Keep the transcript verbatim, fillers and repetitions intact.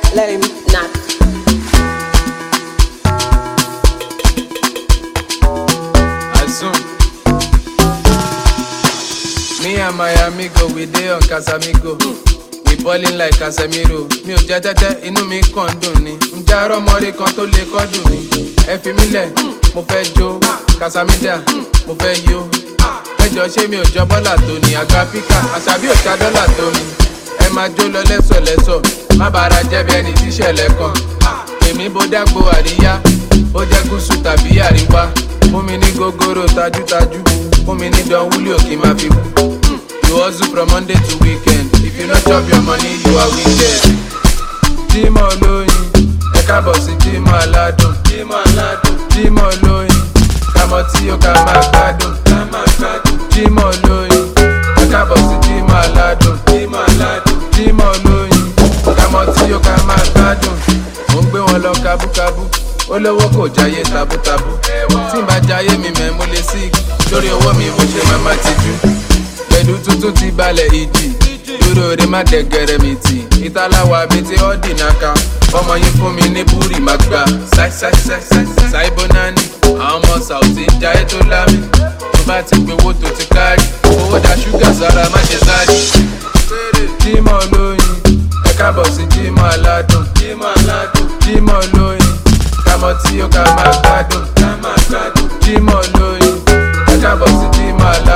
let him knock. Azum. Me and my amigo, we dey on Casamigo. We ballin' like Casemiro. Mi ò jẹ́ tẹ́tẹ́, inú mi kàn dùn ni. Ǹjẹ́ arọ́ mọ́rí kan tó lè kọ́dùn mi? Ẹ fi mí lẹ̀, mo fẹ́ jó. Casamida, mo fẹ́ yó. Ẹjọ́ ṣé mi ò jọ bọ́là tó ni? Àgbà píkà, àṣàbí ò ta dọ́là tó mi. Ẹ máa jó lọ lẹ́sọ̀lẹ́sọ̀, má bàrà jẹ́ bí ẹni tíṣẹ̀lẹ̀ kan. Èmi bó dágbo àríyá, ó jẹ́ gúúsù tàbí àríwá. Fún mi ní gogoro tajútajú, fún mi ní Don Julio kí n máa fi wú. You hustle from Monday to weekend. If you not chop your money, you are wicked. Jímọ̀ olóyin, ẹ káàbọ̀ sí Jímọ̀ aládùn. Jímọ̀ aládùn. Jímọ̀ olóyin, kàmọ́ tí ó ká máa gbádùn. Ká máa gbádùn. Jímọ̀ olóyin, ẹ káàbọ̀ sí Jímọ̀ aládùn. Jímọ̀ aládùn. Jímọ̀ olóyin, kàmọ́ tí ó ká máa gbádùn. Mo ń gbé wọn lọ kábúkábú, olówó kò jáyé tabútabú. Tí n bá jáyé mi mẹ́ mo lè sí lórí owó mi mo ṣe máa má tijú. Pẹ̀lú tuntun ti balẹ̀ ìjì, dúró re má dẹ̀gẹ̀rẹ̀ mi tì. Ìtàláwà mi ti ọ́dì náka, ọmọ yín fún mi ní búrì má gbà. Ṣáìbó nání, àwọn ọmọ Sàùtì jáyé tó lámì. Tó bá ti gbé owó tó ti kárì, owó da ṣúgà sára má ṣe sáré. Jímọ̀ olóyin, ẹ káàbọ̀ sí Jímọ̀ aládùn. Jímọ̀ aládùn. Jímọ̀ olóyin, kàmọ́ tí ó ká máa gbádùn. Jímọ̀ olóyin, ẹ káàbọ̀ sí Jímọ̀ aládùn.